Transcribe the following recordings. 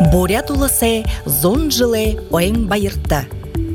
Бурят улысы зон жылы ойын байыртты.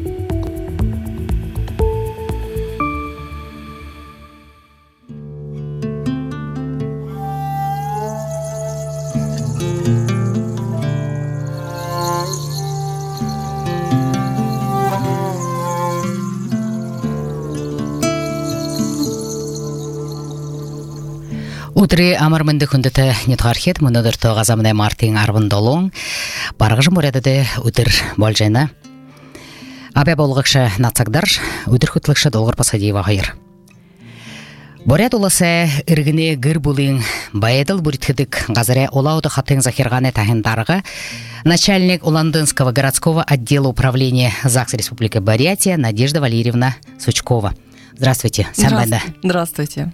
Утре амармынды күндіті нетғархет, мұнадыр тоғазамыдай мартин арбындолың, барғыжым өрядыды үтір болжайна. Абя болғықшы нацагдар, үтір күтлікші долғыр пасадиева ғайыр. Борят уласы үргіне гір бұлың байеділ бүрітхідік ғазаре олауды қатын захирғаны тахиндарығы начальник Уландынского городского отдела управления ЗАГС Республики Бурятия Надежда Валерьевна Сучкова. Здравствуйте. Здравствуйте.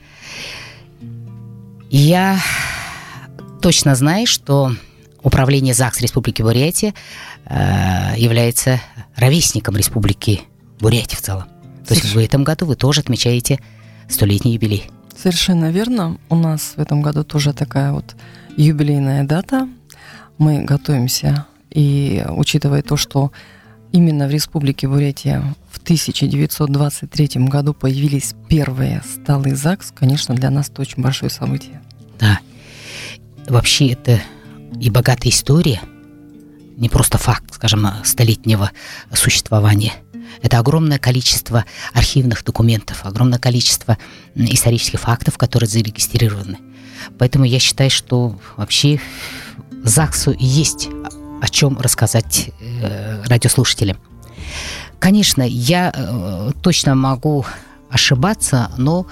Я точно знаю, что управление ЗАГС Республики Бурятия является ровесником Республики Бурятия в целом. То есть в этом году вы тоже отмечаете 100-летний юбилей. Совершенно верно. У нас в этом году тоже такая вот юбилейная дата. Мы готовимся, и учитывая то, что именно в Республике Бурятия в 1923 году появились первые столы ЗАГС, конечно, для нас это очень большое событие. Да. Вообще это и богатая история, не просто факт, скажем, столетнего существования. Это огромное количество архивных документов, огромное количество исторических фактов, которые зарегистрированы. Поэтому я считаю, что вообще ЗАГСу есть о чем рассказать радиослушателям. Конечно, я точно могу ошибаться, но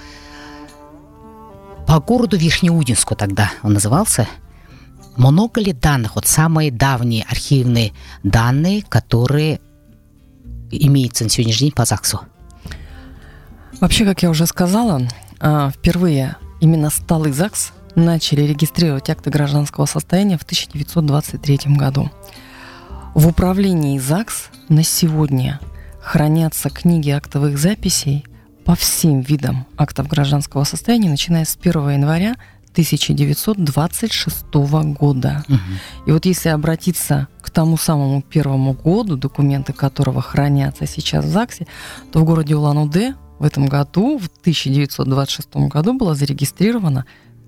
по городу Верхнеудинску тогда он назывался, много ли данных, вот самые давние архивные данные, которые имеются на сегодняшний день по ЗАГСу? Вообще, как я уже сказала, впервые именно столы ЗАГС начали регистрировать акты гражданского состояния в 1923 году. В управлении ЗАГС на сегодня хранятся книги актовых записей по всем видам актов гражданского состояния, начиная с 1 января 1926 года. И вот если обратиться к тому самому первому году, документы которого хранятся сейчас в ЗАГСе, то в городе Улан-Удэ в этом году, в 1926 году, было зарегистрировано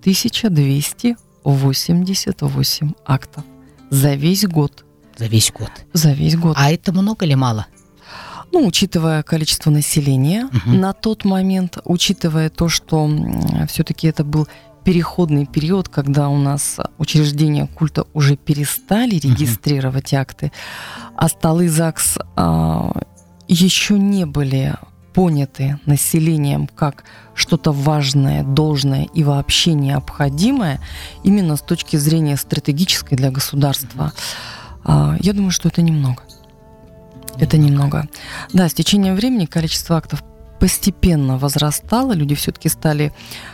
1288 актов за весь год. За весь год? За весь год. А это много или мало? Ну, учитывая количество населения на тот момент, учитывая то, что все-таки это был переходный период, когда у нас учреждения культа уже перестали регистрировать акты, а столы ЗАГС еще не были поняты населением как что-то важное, должное и вообще необходимое именно с точки зрения стратегической для государства. Я думаю, что это немного. Это немного. Да, с течением времени количество актов постепенно возрастало, люди все-таки стали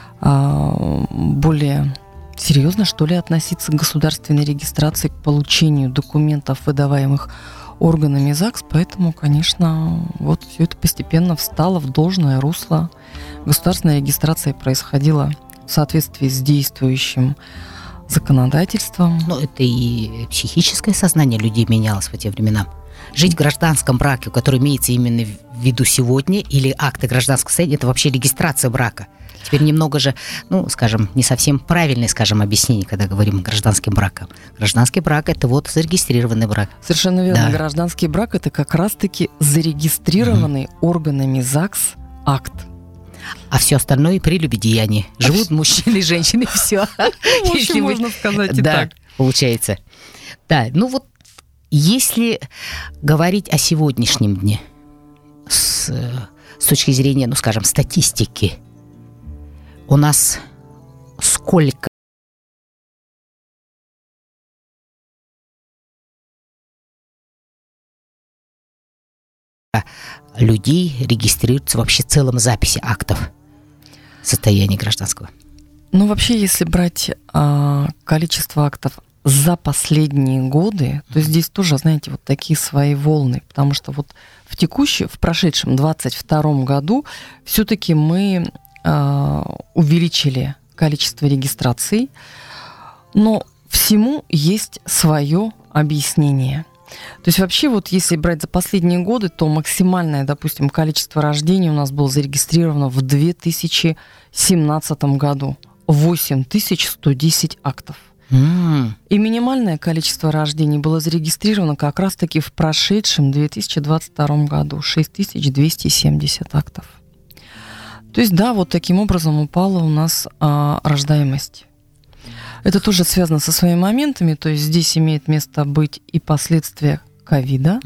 более серьезно, что ли, относиться к государственной регистрации, к получению документов, выдаваемых органами ЗАГС, поэтому, конечно, вот все это постепенно встало в должное русло. Государственная регистрация происходила в соответствии с действующим законодательством. Ну, это и психическое сознание людей менялось в те времена. Жить в гражданском браке, который имеется именно в виду сегодня, или акты гражданского состояния, это вообще регистрация брака. Теперь немного же, ну, скажем, не совсем правильное, скажем, объяснение, когда говорим о гражданском браке. Гражданский брак – это вот зарегистрированный брак. Совершенно верно. Да. Гражданский брак – это как раз-таки зарегистрированный органами ЗАГС акт. А все остальное прелюбодеяние. Живут мужчины и женщины, все. Если можно сказать и так. Получается. Да, ну вот, если говорить о сегодняшнем дне с точки зрения, ну, скажем, статистики, у нас сколько людей регистрируются вообще в целом записи актов состояния гражданского? Ну, вообще, если брать количество актов за последние годы, то здесь тоже, знаете, вот такие свои волны, потому что вот в прошедшем 22 году все-таки мы увеличили количество регистраций, но всему есть свое объяснение. То есть вообще вот если брать за последние годы, то максимальное, допустим, количество рождений у нас было зарегистрировано в 2017 году. 8110 актов. И минимальное количество рождений было зарегистрировано как раз-таки в прошедшем 2022 году. 6270 актов. То есть, да, вот таким образом упала у нас рождаемость. Это тоже связано со своими моментами, то есть здесь имеет место быть и последствия ковида,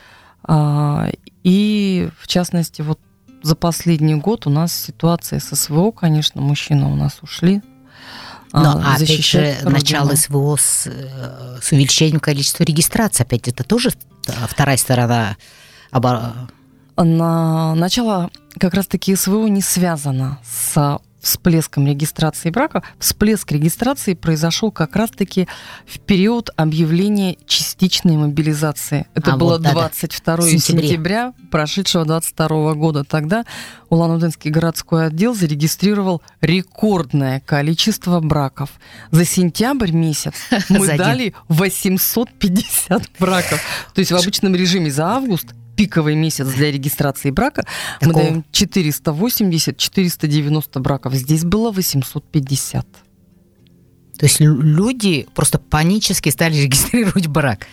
и, в частности, вот за последний год у нас ситуация с СВО, конечно, мужчины у нас ушли. Но опять же, начало СВО с увеличением количества регистраций, опять это тоже вторая сторона. Начало как раз-таки СВО не связано с всплеском регистрации брака. Всплеск регистрации произошел как раз-таки в период объявления частичной мобилизации. Это было 22 сентября прошедшего 22 года. Тогда Улан-Удэнский городской отдел зарегистрировал рекордное количество браков. За сентябрь месяц мы дали 850 браков. То есть в обычном режиме за август, пиковый месяц для регистрации брака, мы даем 480-490 браков. Здесь было 850. То есть люди просто панически стали регистрировать брак.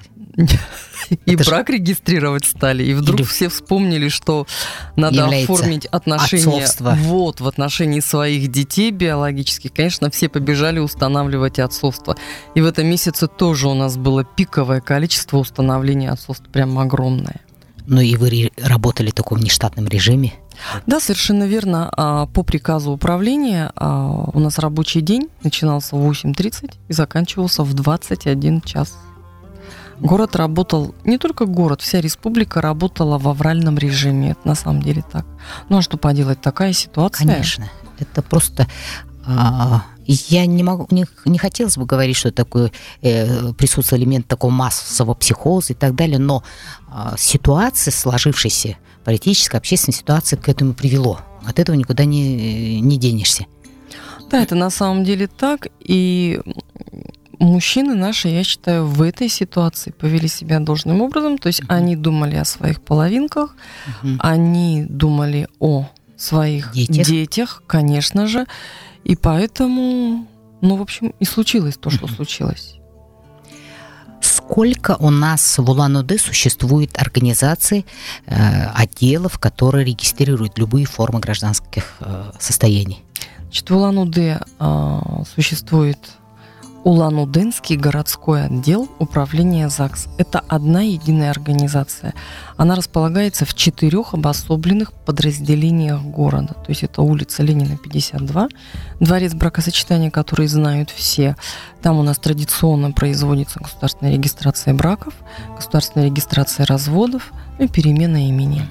И брак регистрировать стали. И вдруг все вспомнили, что надо оформить отношения в отношении своих детей биологических. Конечно, все побежали устанавливать отцовство. И в этом месяце тоже у нас было пиковое количество установления отцовства. Прям огромное. Ну и вы работали в таком нештатном режиме? Да, совершенно верно. По приказу управления у нас рабочий день начинался в 8:30 и заканчивался в 21 час. Город работал, не только город, вся республика работала в авральном режиме. Это на самом деле так. Ну а что поделать, такая ситуация? Конечно. Это просто... Я не хотелось бы говорить, что такое присутствует элемент такого массового психоза и так далее, но ситуация, сложившаяся политическая, общественная ситуация к этому привело. От этого никуда не денешься. Да, это на самом деле так. И мужчины наши, я считаю, в этой ситуации повели себя должным образом. То есть они думали о своих половинках, они думали о своих детях, конечно же. И поэтому, в общем, и случилось то, что случилось. Сколько у нас в Улан-Удэ существует организаций, отделов, которые регистрируют любые формы гражданских состояний? Значит, в Улан-Удэ существует Улан-Удэнский городской отдел управления ЗАГС. Это одна единая организация. Она располагается в 4 обособленных подразделениях города. То есть это улица Ленина, 52, дворец бракосочетания, который знают все. Там у нас традиционно производится государственная регистрация браков, государственная регистрация разводов и перемена имени.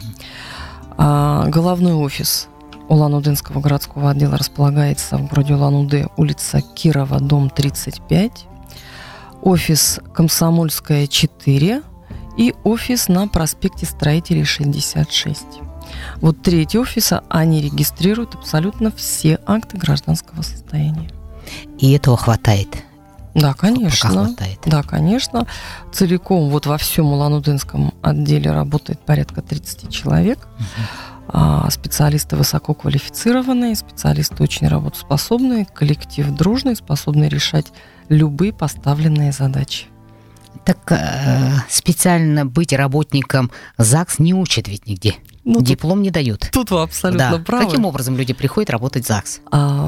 Головной офис Улан-Удэнского городского отдела располагается в городе Улан-Удэ, улица Кирова, дом 35, офис Комсомольская, 4 и офис на проспекте Строителей, 66. Вот 3 офиса, они регистрируют абсолютно все акты гражданского состояния. И этого хватает? Да, конечно. Пока хватает. Да, конечно. Целиком вот во всем Улан-Удэнском отделе работает порядка 30 человек. Специалисты высококвалифицированные, специалисты очень работоспособные, коллектив дружный, способный решать любые поставленные задачи. Так специально быть работником ЗАГС не учат ведь нигде. Диплом не дают. Тут вы абсолютно правы. Каким образом люди приходят работать в ЗАГС?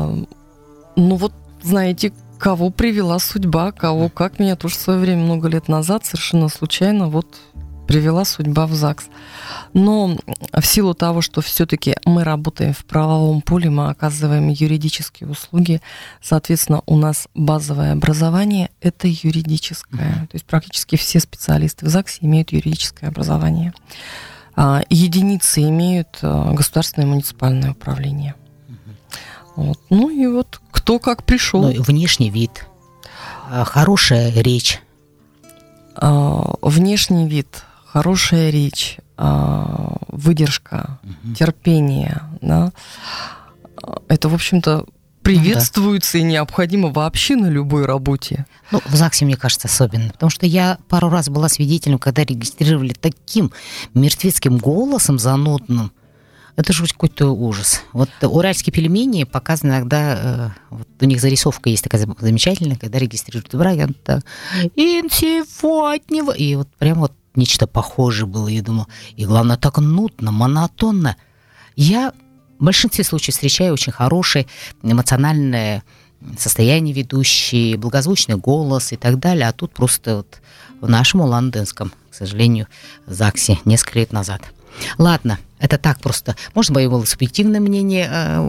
Знаете, кого привела судьба, кого как. Меня тоже в свое время, много лет назад, совершенно случайно, привела судьба в ЗАГС. Но в силу того, что все-таки мы работаем в правовом поле, мы оказываем юридические услуги, соответственно, у нас базовое образование – это юридическое. То есть практически все специалисты в ЗАГСе имеют юридическое образование. Единицы имеют государственное муниципальное управление. Кто как пришел. Внешний вид, хорошая речь. Внешний вид, хорошая речь, выдержка, терпение, да, это, в общем-то, приветствуется и необходимо вообще на любой работе. Ну, в ЗАГСе, мне кажется, особенно, потому что я пару раз была свидетелем, когда регистрировали таким мертвецким голосом занудным. Это же какой-то ужас. Вот уральские пельмени показаны иногда, вот у них зарисовка есть такая замечательная, когда регистрируют брак, и сегодня... И вот прям вот нечто похожее было, я думала. И главное, так нудно, монотонно. Я в большинстве случаев встречаю очень хорошее эмоциональное состояние ведущей, благозвучный голос и так далее. А тут просто вот в нашем улан-удэнском, к сожалению, ЗАГСе несколько лет назад. Ладно, это так просто. Может, мое было субъективное мнение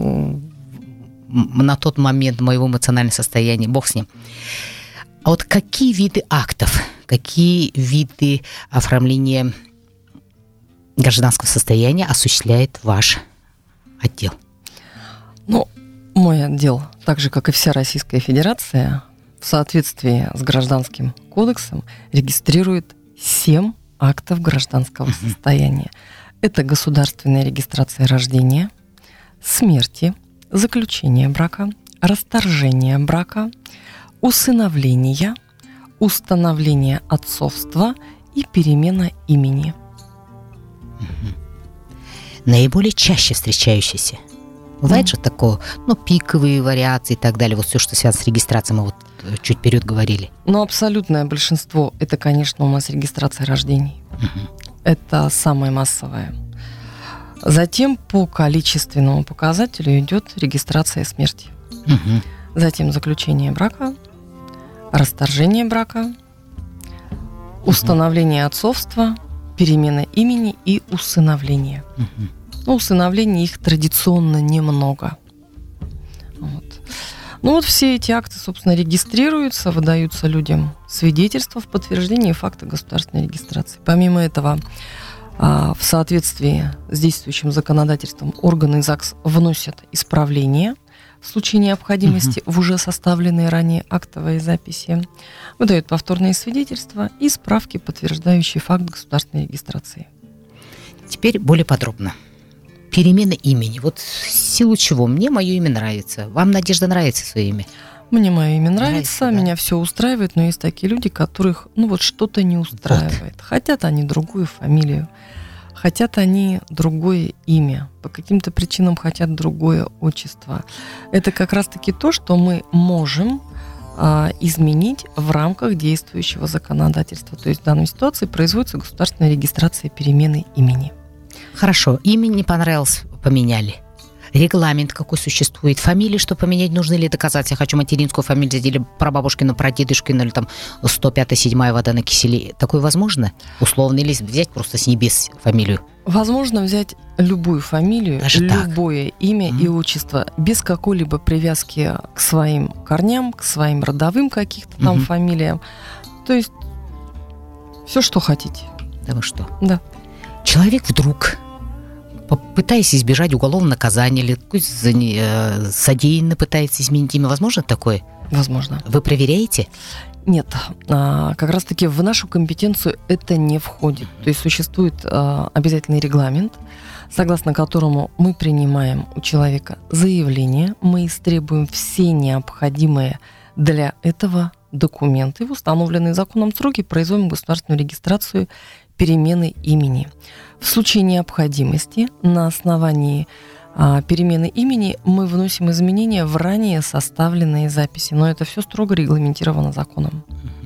на тот момент моего эмоционального состояния. Бог с ним. А вот какие виды актов, какие виды оформления гражданского состояния осуществляет ваш отдел? Ну, мой отдел, так же, как и вся Российская Федерация, в соответствии с Гражданским кодексом регистрирует 7 актов гражданского состояния. Это государственная регистрация рождения, смерти, заключения брака, расторжения брака, усыновления, установление отцовства и перемена имени. Наиболее чаще встречающиеся. Бывает же такое, пиковые вариации и так далее, вот все, что связано с регистрацией, мы вот чуть вперед говорили. Но абсолютное большинство, это, конечно, у нас регистрация рождений. Это самое массовое. Затем по количественному показателю идет регистрация смерти. Затем заключение брака, расторжение брака, установление отцовства, перемена имени и усыновление. Усыновлений их традиционно немного. Вот все эти акты, собственно, регистрируются, выдаются людям свидетельства в подтверждении факта государственной регистрации. Помимо этого, в соответствии с действующим законодательством органы ЗАГС вносят исправления в случае необходимости в уже составленные ранее актовые записи, выдают повторные свидетельства и справки, подтверждающие факт государственной регистрации. Теперь более подробно. Перемена имени. Вот в силу чего? Мне мое имя нравится. Вам, Надежда, нравится свое имя? Мне мое имя нравится, меня все устраивает, но есть такие люди, которых что-то не устраивает. Хотят они другую фамилию, хотят они другое имя, по каким-то причинам хотят другое отчество. Это как раз-таки то, что мы можем изменить в рамках действующего законодательства. То есть в данной ситуации производится государственная регистрация перемены имени. Хорошо, имя не понравилось, поменяли. Регламент какой существует? Фамилии, что поменять, нужно ли доказать? Я хочу материнскую фамилию, или прабабушкину, прадедушкину, или там 105-7 вода на киселе. Такое возможно? Условно, или взять просто с небес фамилию? Возможно взять любую фамилию, даже любое имя и отчество, без какой-либо привязки к своим корням, к своим родовым каких-то там фамилиям. То есть все, что хотите. Да вы что? Да. Человек вдруг, пытаясь избежать уголовного наказания или содеянно пытается изменить имя, возможно такое? Возможно. Вы проверяете? Нет, как раз-таки в нашу компетенцию это не входит. То есть существует обязательный регламент, согласно которому мы принимаем у человека заявление, мы истребуем все необходимые для этого документы, в установленные законом сроки производим государственную регистрацию перемены имени. В случае необходимости на основании перемены имени мы вносим изменения в ранее составленные записи, но это все строго регламентировано законом.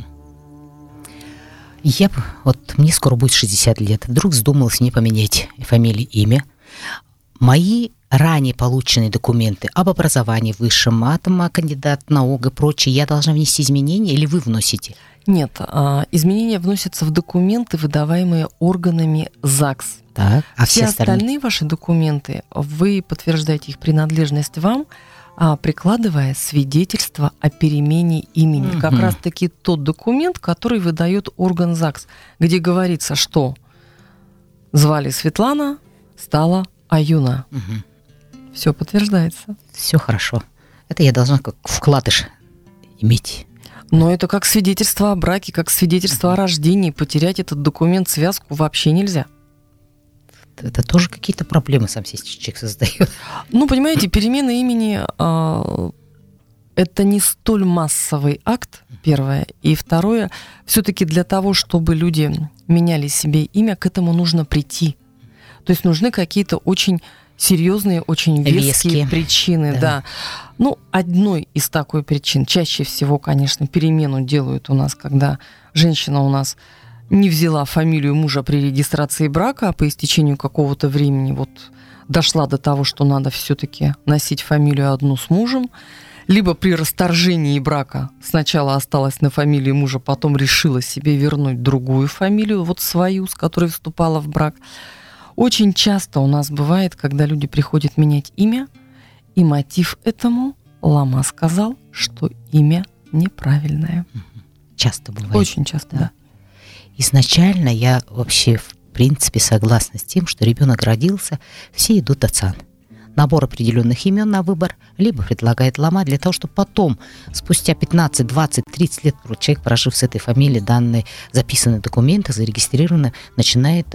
Мне скоро будет 60 лет, вдруг вздумалось мне поменять фамилию, имя. Мои ранее полученные документы об образовании высшем, кандидат наук и прочее, я должна внести изменения или вы вносите? Нет, изменения вносятся в документы, выдаваемые органами ЗАГС. Так, а все остальные ваши документы, вы подтверждаете их принадлежность вам, прикладывая свидетельство о перемене имени. Как раз-таки тот документ, который выдает орган ЗАГС, где говорится, что звали Светлана, стала Аюна. Все подтверждается. Все хорошо. Это я должна как вкладыш иметь. Но это как свидетельство о браке, как свидетельство о рождении. Потерять этот документ, связку вообще нельзя. Это тоже какие-то проблемы сам себе человек создает. Ну, понимаете, перемена имени это не столь массовый акт, первое. И второе, все-таки для того, чтобы люди меняли себе имя, к этому нужно прийти. То есть нужны какие-то очень серьезные, очень веские причины. Да. Ну, одной из такой причин, чаще всего, конечно, перемену делают у нас, когда женщина у нас не взяла фамилию мужа при регистрации брака, а по истечению какого-то времени вот дошла до того, что надо все-таки носить фамилию одну с мужем, либо при расторжении брака сначала осталась на фамилии мужа, потом решила себе вернуть другую фамилию, вот свою, с которой вступала в брак. Очень часто у нас бывает, когда люди приходят менять имя, и мотив этому — Лама сказал, что имя неправильное. Часто бывает. Очень часто, да. Изначально я вообще, в принципе, согласна с тем, что ребенок родился, все идут отцам. Набор определенных имен на выбор, либо предлагает Лама для того, чтобы потом, спустя 15, 20, 30 лет, человек, прожив с этой фамилией, данные записанные документы, зарегистрированы, начинает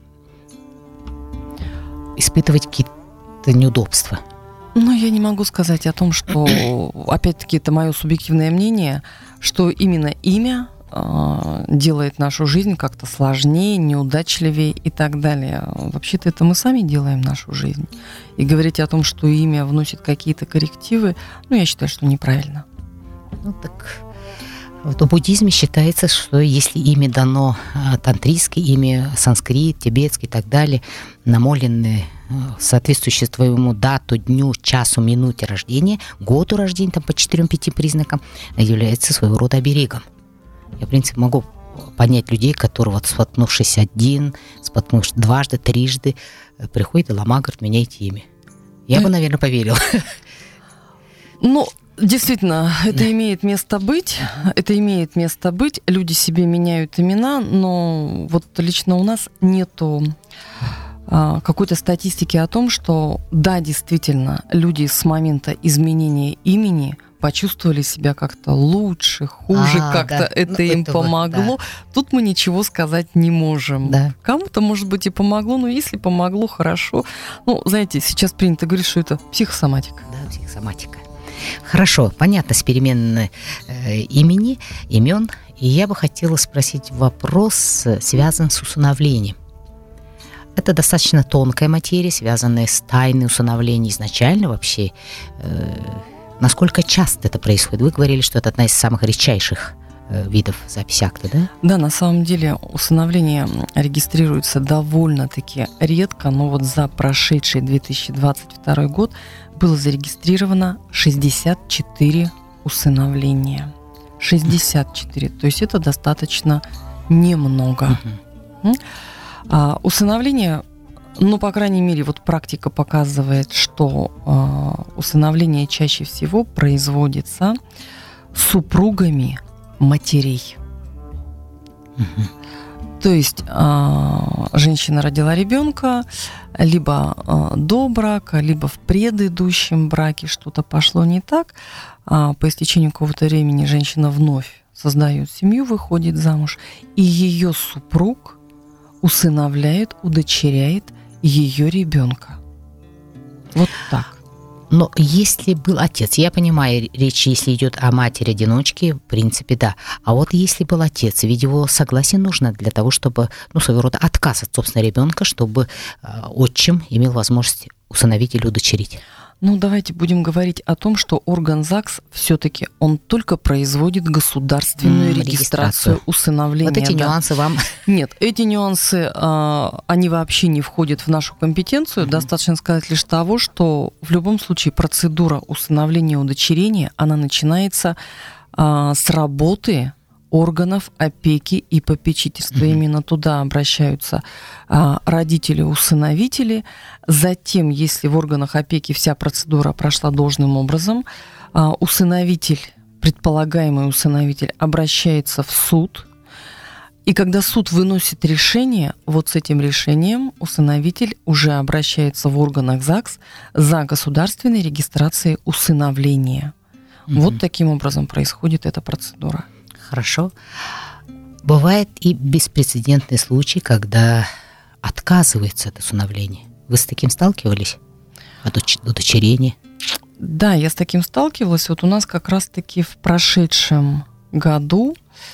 испытывать какие-то неудобства. Но я не могу сказать о том, что, опять-таки, это мое субъективное мнение, что именно имя делает нашу жизнь как-то сложнее, неудачливее и так далее. Вообще-то это мы сами делаем нашу жизнь. И говорить о том, что имя вносит какие-то коррективы, я считаю, что неправильно. Ну так, в буддизме считается, что если имя дано тантрийское, имя санскрит, тибетский и так далее, намоленное соответствующее твоему дату, дню, часу, минуте рождения, году рождения, там по 4-5 признакам, является своего рода оберегом. Я, в принципе, могу понять людей, которые, вот споткнувшись один, споткнувшись дважды, трижды, приходят и Лама говорит, меняйте имя. Я бы, наверное, поверил. Ну, действительно, это имеет место быть. Это имеет место быть. Люди себе меняют имена, но вот лично у нас нету какой-то статистики о том, что, да, действительно, люди с момента изменения имени почувствовали себя как-то лучше, хуже, как-то это им помогло. Да. Тут мы ничего сказать не можем. Да. Кому-то, может быть, и помогло, но если помогло, хорошо. Знаете, сейчас принято говорить, что это психосоматика. Да, психосоматика. Хорошо, понятно, с переменной имени, имен. И я бы хотела спросить вопрос, связанный с усыновлением. Это достаточно тонкая материя, связанная с тайной усыновления изначально вообще. Насколько часто это происходит? Вы говорили, что это одна из самых редчайших видов записи акта, да? Да, на самом деле усыновление регистрируется довольно-таки редко, но вот за прошедший 2022 год было зарегистрировано 64 усыновления. 64, то есть это достаточно немного. Усыновление, по крайней мере, вот практика показывает, что усыновление чаще всего производится супругами матерей. То есть женщина родила ребенка, либо до брака, либо в предыдущем браке что-то пошло не так. По истечению какого-то времени женщина вновь создает семью, выходит замуж, и ее супруг усыновляет, удочеряет ее ребенка. Вот так. Но если был отец, я понимаю, речь, если идет о матери-одиночке, в принципе, да. А вот если был отец, ведь его согласие нужно для того, чтобы, своего рода отказ от собственного ребенка, чтобы отчим имел возможность усыновить или удочерить. Давайте будем говорить о том, что орган ЗАГС все-таки он только производит государственную регистрацию усыновления. Вот эти нюансы вам... Нет, эти нюансы, они вообще не входят в нашу компетенцию. Достаточно сказать лишь того, что в любом случае процедура усыновления и удочерения, она начинается с работы органов опеки и попечительства. Именно туда обращаются родители-усыновители. Затем, если в органах опеки вся процедура прошла должным образом, усыновитель, предполагаемый усыновитель, обращается в суд. И когда суд выносит решение, вот с этим решением усыновитель уже обращается в органах ЗАГС за государственной регистрацией усыновления. Вот таким образом происходит эта процедура. Хорошо. Бывает и беспрецедентный случай, когда отказывается от усыновления. Вы с таким сталкивались? От удочерения? Да, я с таким сталкивалась. Вот у нас как раз-таки в прошедшем году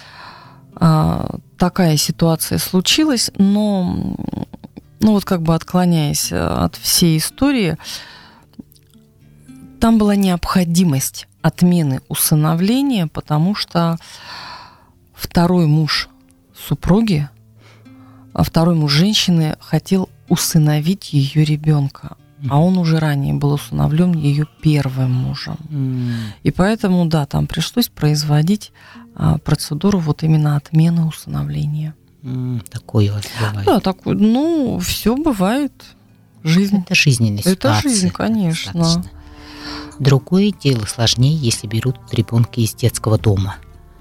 такая ситуация случилась, но вот как бы отклоняясь от всей истории, там была необходимость отмены усыновления, потому что второй муж супруги, второй муж женщины хотел усыновить ее ребенка. А он уже ранее был усыновлен ее первым мужем. И поэтому, да, там пришлось производить процедуру вот именно отмены усыновления. Такое у вас бывает? Да, такое. Все бывает. Жизнь. Это жизненная ситуация. Это жизнь, конечно. Достаточно. Другое дело сложнее, если берут ребенка из детского дома.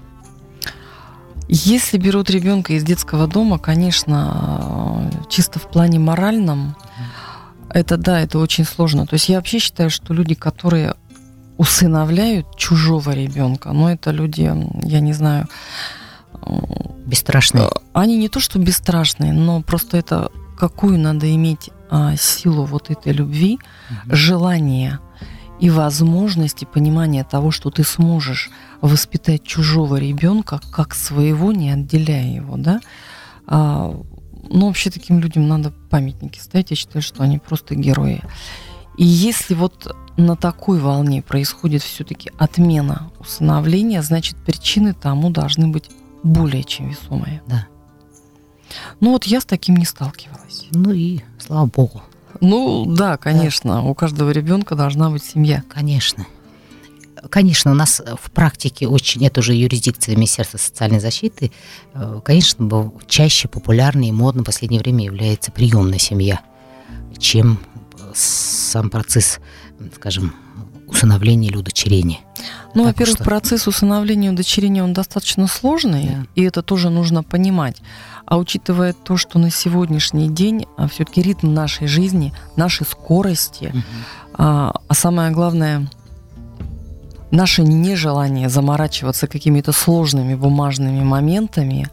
Если берут ребенка из детского дома, конечно, чисто в плане моральном, это очень сложно. То есть я вообще считаю, что люди, которые усыновляют чужого ребенка, это люди, я не знаю... Бесстрашные. Они не то что бесстрашные, но просто это какую надо иметь силу вот этой любви, желания и возможности понимания того, что ты сможешь воспитать чужого ребенка как своего, не отделяя его, да? Вообще таким людям надо памятники ставить. Я считаю, что они просто герои. И если вот на такой волне происходит все-таки отмена усыновления, значит, причины тому должны быть более чем весомые. Да. Я с таким не сталкивалась. И слава богу. Да, конечно. Да. У каждого ребенка должна быть семья. Конечно. Конечно, у нас в практике это уже юрисдикция Министерства социальной защиты, конечно, чаще популярной и модной в последнее время является приемная семья, чем сам процесс, скажем, усыновления или удочерения. Во-первых, процесс усыновления и удочерения, он достаточно сложный, да. И это тоже нужно понимать. А учитывая то, что на сегодняшний день все-таки ритм нашей жизни, нашей скорости, а самое главное, наше нежелание заморачиваться какими-то сложными бумажными моментами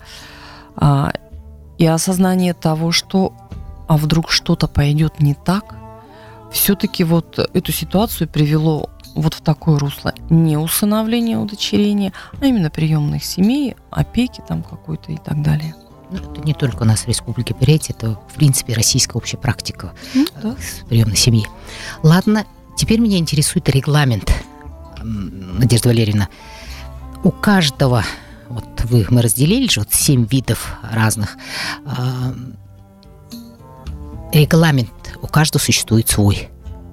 и осознание того, что вдруг что-то пойдет не так, все-таки вот эту ситуацию привело вот в такое русло не усыновления, удочерения, а именно приемных семей, опеки там какой-то и так далее. Это не только у нас в Республике Бурятия, это, в принципе, российская общая практика приемной семьи. Ладно, теперь меня интересует регламент. Надежда Валерьевна, у каждого, мы разделили же 7 видов разных, регламент у каждого существует свой.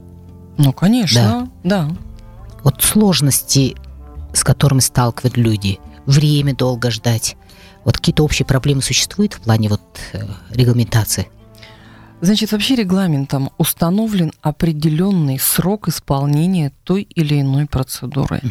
Конечно, да. Сложности, с которыми сталкивают люди, время долго ждать, какие-то общие проблемы существуют в плане регламентации? Значит, вообще регламентом установлен определенный срок исполнения той или иной процедуры.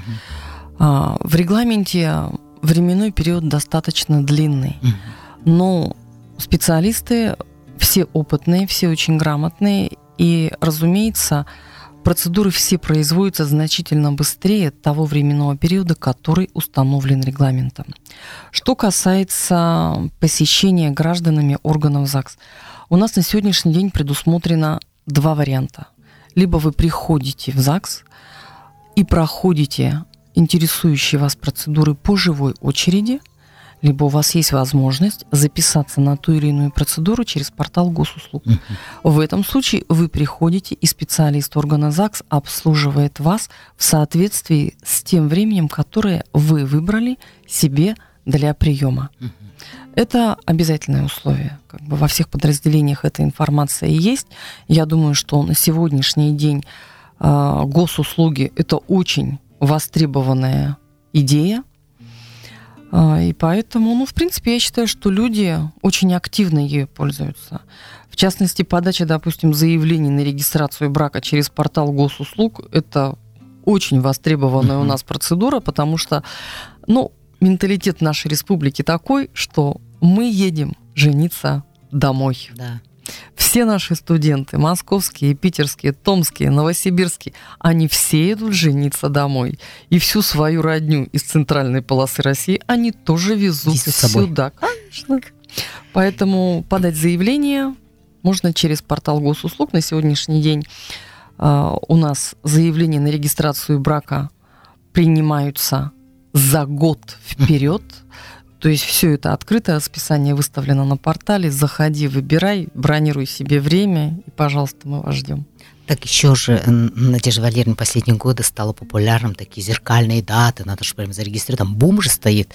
В регламенте временной период достаточно длинный, но специалисты все опытные, все очень грамотные, и, разумеется, процедуры все производятся значительно быстрее того временного периода, который установлен регламентом. Что касается посещения гражданами органов ЗАГС, у нас на сегодняшний день предусмотрено 2 варианта. Либо вы приходите в ЗАГС и проходите интересующие вас процедуры по живой очереди, либо у вас есть возможность записаться на ту или иную процедуру через портал госуслуг. В этом случае вы приходите, и специалист органа ЗАГС обслуживает вас в соответствии с тем временем, которое вы выбрали себе для приема. Это обязательное условие. Во всех подразделениях эта информация есть. Я думаю, что на сегодняшний день госуслуги – это очень востребованная идея. И поэтому, в принципе, я считаю, что люди очень активно ею пользуются. В частности, подача, допустим, заявлений на регистрацию брака через портал госуслуг – это очень востребованная у нас процедура, потому что, менталитет нашей республики такой, что мы едем жениться домой. Да. Все наши студенты, московские, питерские, томские, новосибирские, они все идут жениться домой. И всю свою родню из центральной полосы России они тоже везут сюда. Конечно. Поэтому подать заявление, Можно через портал госуслуг. На сегодняшний день у нас заявления на регистрацию брака принимаются за год вперед. То есть все это открытое расписание выставлено на портале. Заходи, выбирай, бронируй себе время, и, пожалуйста, мы вас ждем. Так еще же, Надежда Валерьевна, последние годы стало популярным такие зеркальные даты, надо же прям зарегистрировать, там бум же стоит.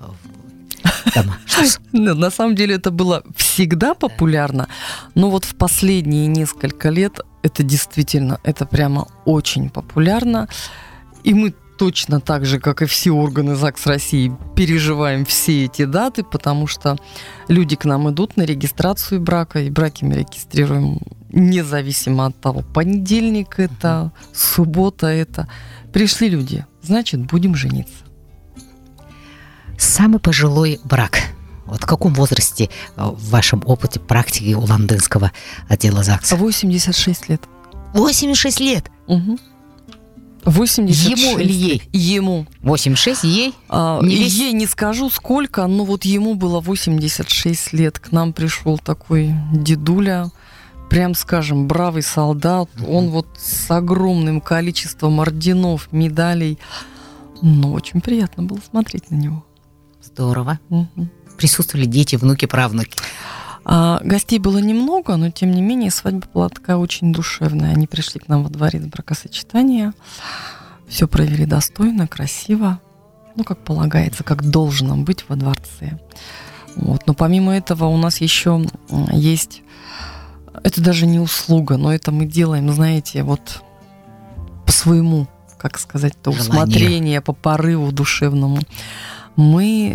На самом деле это было всегда популярно, но вот в последние несколько лет это действительно, это прямо очень популярно, и мы точно так же, как и все органы ЗАГС России, переживаем все эти даты, потому что люди к нам идут на регистрацию брака, и браки мы регистрируем независимо от того, понедельник это, суббота это. Пришли люди, значит, будем жениться. Самый пожилой брак. Вот в каком возрасте в вашем опыте практики у лондонского отдела ЗАГСа? 86 лет. 86 лет? Угу. 86. Ему или ей? Ему. 86, ей? Ей не скажу сколько, но вот ему было 86 лет. К нам пришел такой дедуля, прям скажем, бравый солдат. Он вот с огромным количеством орденов, медалей. Ну, очень приятно было смотреть на него. Здорово. Присутствовали дети, внуки, правнуки. Гостей было немного, но тем не менее свадьба была такая очень душевная. Они пришли к нам во дворец бракосочетания. Все провели достойно, красиво. Ну, как полагается, как должно быть во дворце. Вот. Но помимо этого у нас еще есть... Это даже не услуга, но это мы делаем, знаете, вот по своему, как сказать-то, усмотрению, по порыву душевному. Мы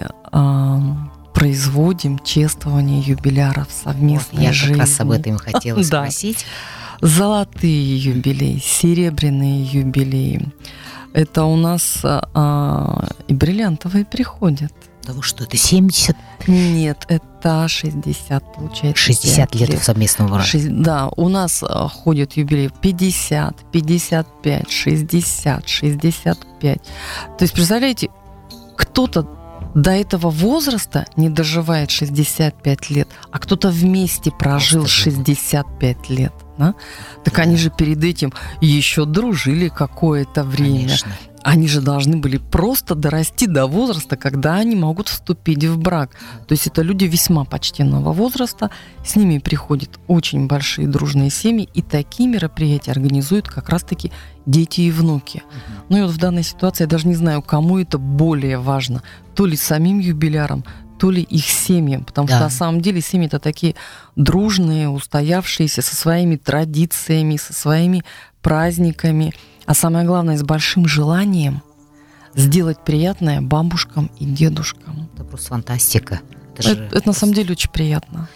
производим чествование юбиляров совместной жизни. Я как раз об этом и хотела спросить. Золотые юбилеи, серебряные юбилеи. Это у нас и бриллиантовые приходят. Того, что это 70? Нет, это 60, получается. 60 лет совместного брака. Да, у нас ходят юбилеи 50, 55, 60, 65. То есть, представляете, кто-то до этого возраста не доживает 65 лет, а кто-то вместе прожил 65 лет. Да? Так они же перед этим еще дружили какое-то время. Конечно. Они же должны были просто дорасти до возраста, когда они могут вступить в брак. То есть это люди весьма почтенного возраста, с ними приходят очень большие дружные семьи, и такие мероприятия организуют как раз-таки дети и внуки. Ну и вот в данной ситуации я даже не знаю, кому это более важно. То ли самим юбилярам, то ли их семьям. Потому что на самом деле семьи это такие дружные, устоявшиеся, со своими традициями, со своими праздниками. А самое главное, с большим желанием сделать приятное бабушкам и дедушкам. Это просто фантастика. Это на самом деле очень приятно.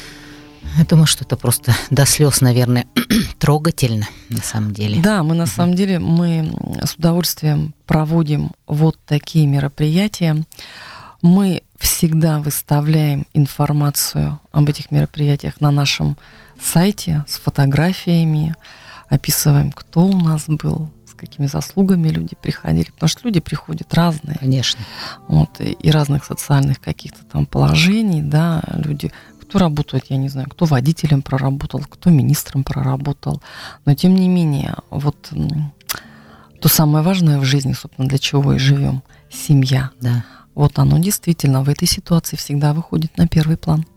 Я думаю, что это просто до слез, наверное, трогательно, на самом деле. Да, мы на самом деле мы с удовольствием проводим вот такие мероприятия. Мы всегда выставляем информацию об этих мероприятиях на нашем сайте с фотографиями, описываем, кто у нас был, с какими заслугами люди приходили, потому что люди приходят разные. Конечно. Вот, и разных социальных каких-то там положений, да, люди, кто работает, я не знаю, кто водителем проработал, кто министром проработал, но тем не менее, вот то самое важное в жизни, собственно, для чего и живем, семья. Да. Вот оно действительно в этой ситуации всегда выходит на первый план.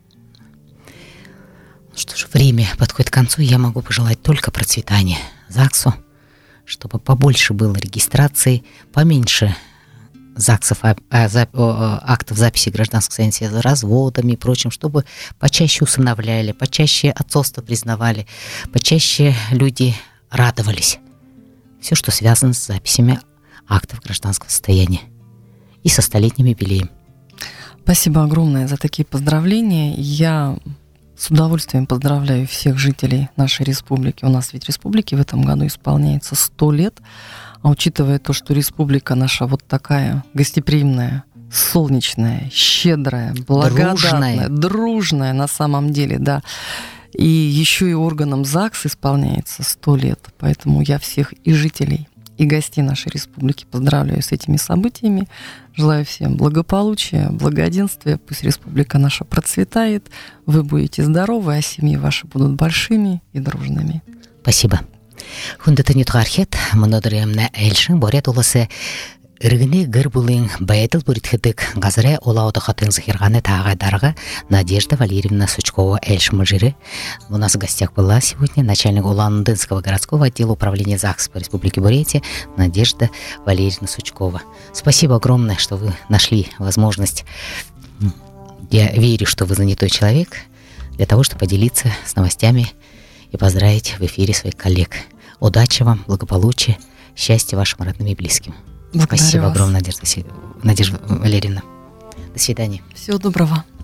Что ж, время подходит к концу, и я могу пожелать только процветания ЗАГСу, чтобы побольше было регистрации, поменьше ЗАГСов, актов записи гражданского состояния за разводами и прочим, чтобы почаще усыновляли, почаще отцовство признавали, почаще люди радовались. Все, что связано с записями актов гражданского состояния и со столетним юбилеем. Спасибо огромное за такие поздравления. Я с удовольствием поздравляю всех жителей нашей республики. У нас ведь республике в этом году исполняется 100 лет. А учитывая то, что республика наша вот такая гостеприимная, солнечная, щедрая, благодатная, дружная на самом деле, да. И еще и органам ЗАГС исполняется 100 лет. Поэтому я всех и жителей, и гостей нашей республики поздравляю с этими событиями. Желаю всем благополучия, благоденствия. Пусть республика наша процветает. Вы будете здоровы, а семьи ваши будут большими и дружными. Спасибо. Хундата нютгархет, монодремна эльшин, борят уласы Иргини гырбулын баятыл буритхетик газаре олауды хатын захирганы тага дарга Надежда Валерьевна Сучкова эльшмажиры. У нас в гостях была сегодня начальник Улан-Удэнского городского отдела управления ЗАГС по Республике Бурятия Надежда Валерьевна Сучкова. Спасибо огромное, что вы нашли возможность. Я верю, что вы занятой человек для того, чтобы поделиться с новостями и поздравить в эфире своих коллег. Удачи вам, благополучия, счастья вашим родным и близким. Благодарю Спасибо вас. огромное, Надежда Валерьевна. До свидания. Всего доброго.